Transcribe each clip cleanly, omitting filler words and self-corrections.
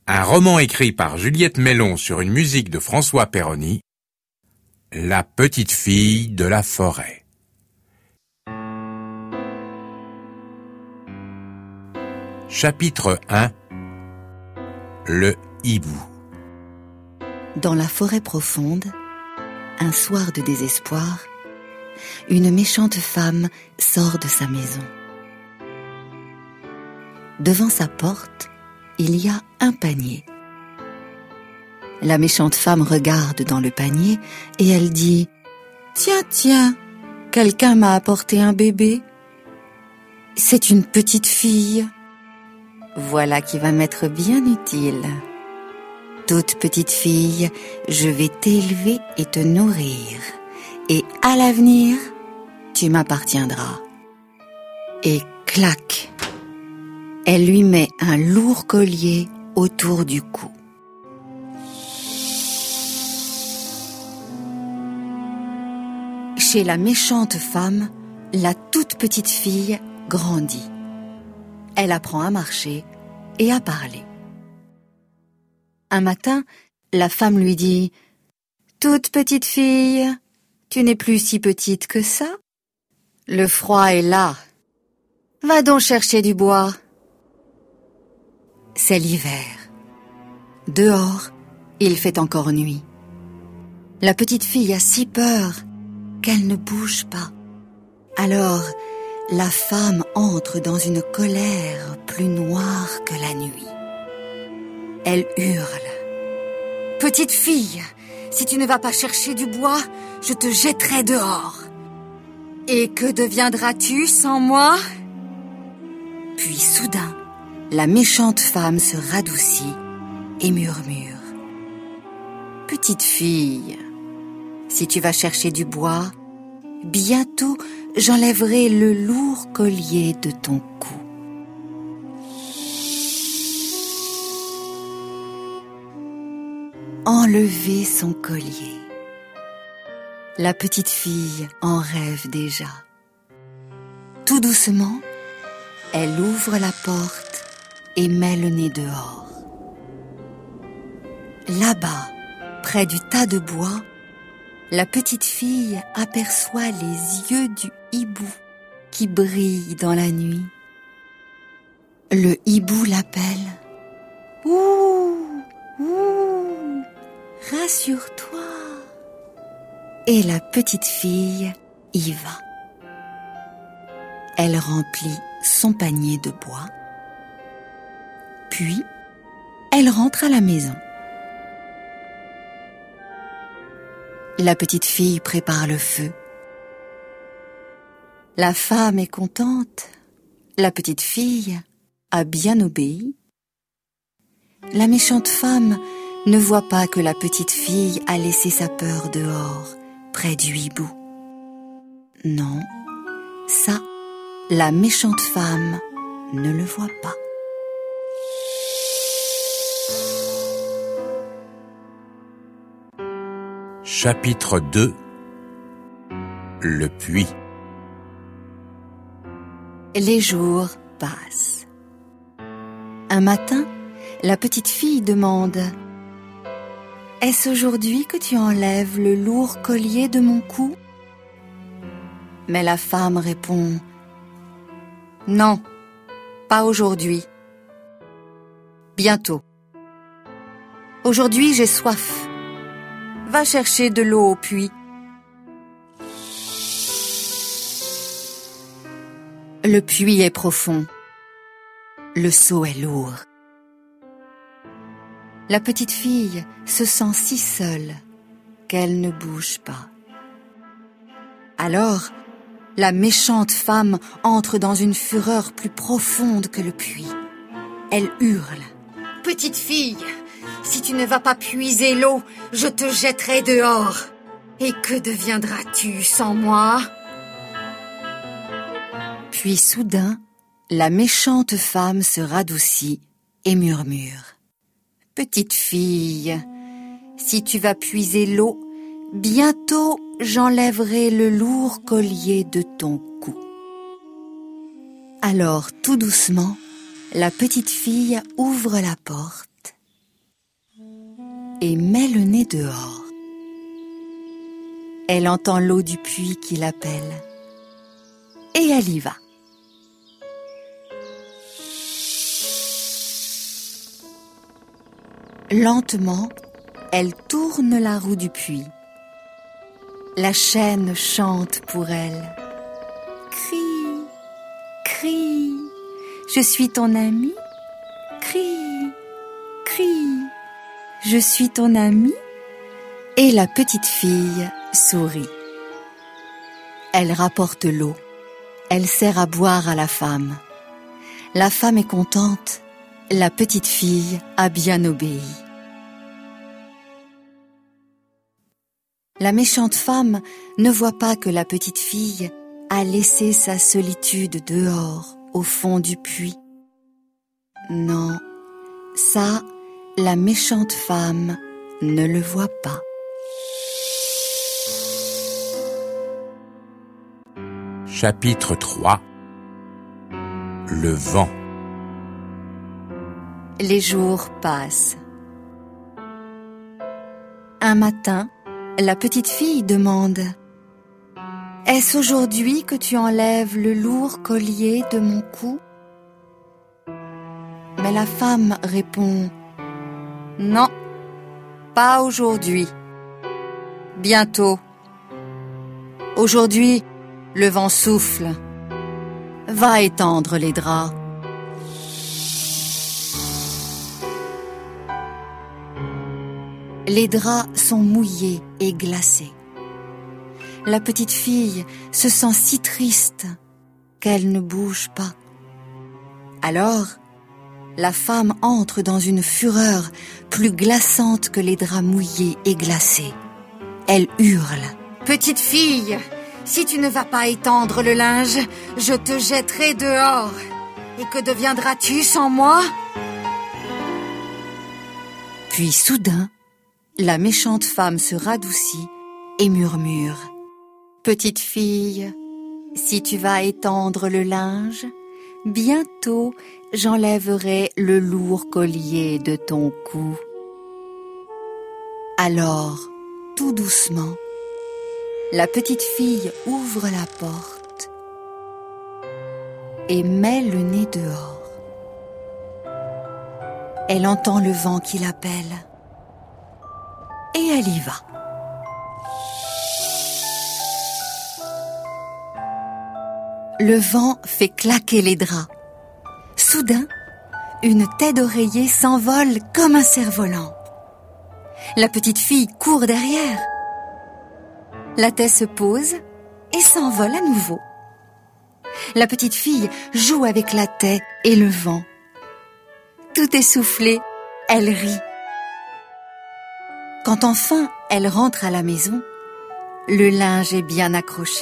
Un roman écrit par Juliette Mellon sur une musique de François Perroni, La petite fille de la forêt. Chapitre 1. Le hibou. Dans la forêt profonde, un soir de désespoir, une méchante femme sort de sa maison. Devant sa porte, il y a un panier. La méchante femme regarde dans le panier et elle dit « Tiens, quelqu'un m'a apporté un bébé. C'est une petite fille. Voilà qui va m'être bien utile. Toute petite fille, je vais t'élever et te nourrir. Et à l'avenir, tu m'appartiendras. » Et clac, elle lui met un lourd collier autour du cou. Chez la méchante femme, la toute petite fille grandit. Elle apprend à marcher et à parler. Un matin, la femme lui dit « Toute petite fille, tu n'es plus si petite que ça. Le froid est là. Va donc chercher du bois. » C'est l'hiver. Dehors, il fait encore nuit. La petite fille a si peur qu'elle ne bouge pas. Alors, la femme entre dans une colère plus noire que la nuit. Elle hurle. « Petite fille, si tu ne vas pas chercher du bois, je te jetterai dehors. Et que deviendras-tu sans moi ?» Puis soudain, la méchante femme se radoucit et murmure. « Petite fille, si tu vas chercher du bois, bientôt j'enlèverai le lourd collier de ton cou. » Enlever son collier. La petite fille en rêve déjà. Tout doucement, elle ouvre la porte et met le nez dehors. Là-bas, près du tas de bois, la petite fille aperçoit les yeux du hibou qui brillent dans la nuit. Le hibou l'appelle. « Ouh, ouh, rassure-toi !» Et la petite fille y va. Elle remplit son panier de bois. Puis, elle rentre à la maison. La petite fille prépare le feu. La femme est contente. La petite fille a bien obéi. La méchante femme ne voit pas que la petite fille a laissé sa peur dehors, près du hibou. Non, ça, la méchante femme ne le voit pas. Chapitre 2. Le puits. Les jours passent. Un matin, la petite fille demande « Est-ce aujourd'hui que tu enlèves le lourd collier de mon cou ?» Mais la femme répond « Non, pas aujourd'hui. Bientôt. Aujourd'hui, j'ai soif. Va chercher de l'eau au puits. » Le puits est profond. Le seau est lourd. La petite fille se sent si seule qu'elle ne bouge pas. Alors, la méchante femme entre dans une fureur plus profonde que le puits. Elle hurle. « Petite fille, si tu ne vas pas puiser l'eau, je te jetterai dehors. Et que deviendras-tu sans moi ?» Puis soudain, la méchante femme se radoucit et murmure. « Petite fille, si tu vas puiser l'eau, bientôt j'enlèverai le lourd collier de ton cou. » Alors, tout doucement, la petite fille ouvre la porte et met le nez dehors. Elle entend l'eau du puits qui l'appelle. Et elle y va. Lentement, elle tourne la roue du puits. La chaîne chante pour elle. Crie, crie, je suis ton ami. Crie, crie, je suis ton ami. Et la petite fille sourit. Elle rapporte l'eau. Elle sert à boire à la femme. La femme est contente. La petite fille a bien obéi. La méchante femme ne voit pas que la petite fille a laissé sa solitude dehors, au fond du puits. Non, ça, la méchante femme ne le voit pas. Chapitre 3. Le vent. Les jours passent. Un matin, la petite fille demande « Est-ce aujourd'hui que tu enlèves le lourd collier de mon cou ?» Mais la femme répond « Non, pas aujourd'hui. Bientôt. Aujourd'hui, le vent souffle. Va étendre les draps. » Les draps sont mouillés et glacés. La petite fille se sent si triste qu'elle ne bouge pas. Alors, la femme entre dans une fureur plus glaçante que les draps mouillés et glacés. Elle hurle. « Petite fille, si tu ne vas pas étendre le linge, je te jetterai dehors. Et que deviendras-tu sans moi ?» Puis soudain, la méchante femme se radoucit et murmure « Petite fille, si tu vas étendre le linge, bientôt j'enlèverai le lourd collier de ton cou. » Alors, tout doucement, la petite fille ouvre la porte et met le nez dehors. Elle entend le vent qui l'appelle. Et elle y va. Le vent fait claquer les draps. Soudain, une tête d'oreiller s'envole comme un cerf-volant. La petite fille court derrière. La tête se pose et s'envole à nouveau. La petite fille joue avec la tête et le vent. Tout essoufflée, elle rit. Quand enfin elle rentre à la maison, le linge est bien accroché.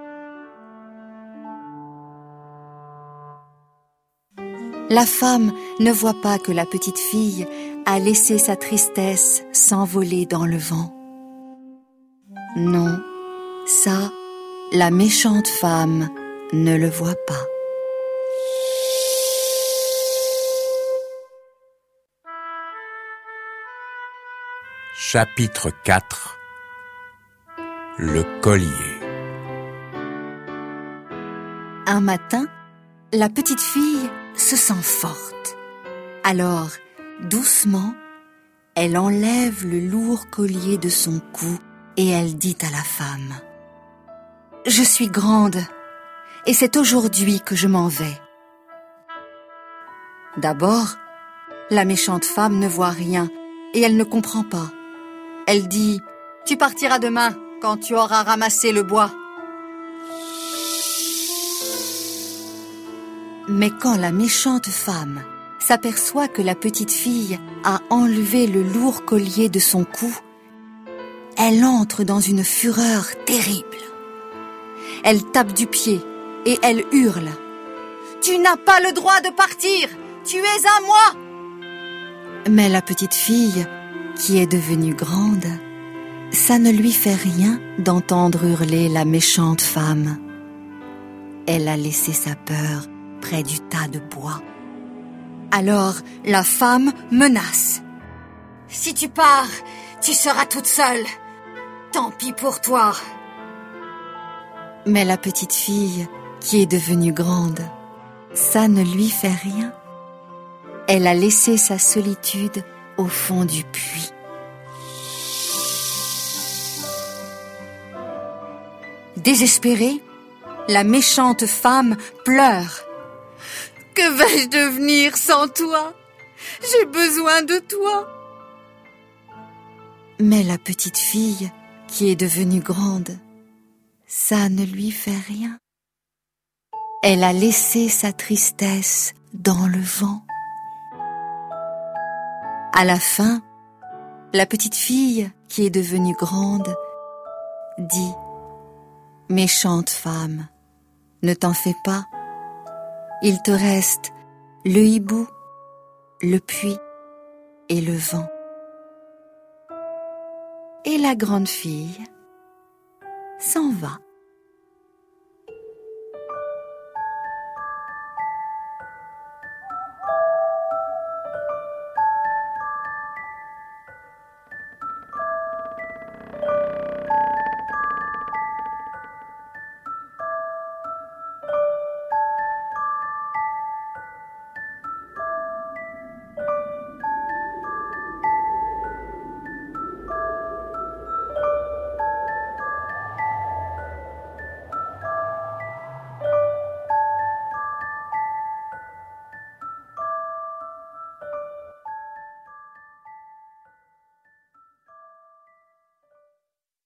La femme ne voit pas que la petite fille a laissé sa tristesse s'envoler dans le vent. Non, ça, la méchante femme ne le voit pas. Chapitre 4. Le collier. Un matin, la petite fille se sent forte. Alors, doucement, elle enlève le lourd collier de son cou et elle dit à la femme « Je suis grande et c'est aujourd'hui que je m'en vais. » D'abord, la méchante femme ne voit rien et elle ne comprend pas. Elle dit « Tu partiras demain quand tu auras ramassé le bois. » Mais quand la méchante femme s'aperçoit que la petite fille a enlevé le lourd collier de son cou, elle entre dans une fureur terrible. Elle tape du pied et elle hurle « Tu n'as pas le droit de partir! Tu es à moi !» Mais la petite fille, qui est devenue grande, ça ne lui fait rien d'entendre hurler la méchante femme. Elle a laissé sa peur près du tas de bois. Alors la femme menace. « Si tu pars, tu seras toute seule. Tant pis pour toi. Mais la petite fille, qui est devenue grande, ça ne lui fait rien. Elle a laissé sa solitude au fond du puits. Désespérée, la méchante femme pleure. « Que vais-je devenir sans toi? J'ai besoin de toi. » Mais la petite fille, qui est devenue grande, ça ne lui fait rien. Elle a laissé sa tristesse dans le vent. À la fin, la petite fille, qui est devenue grande, dit « Méchante femme, ne t'en fais pas. Il te reste le hibou, le puits et le vent. » Et la grande fille s'en va.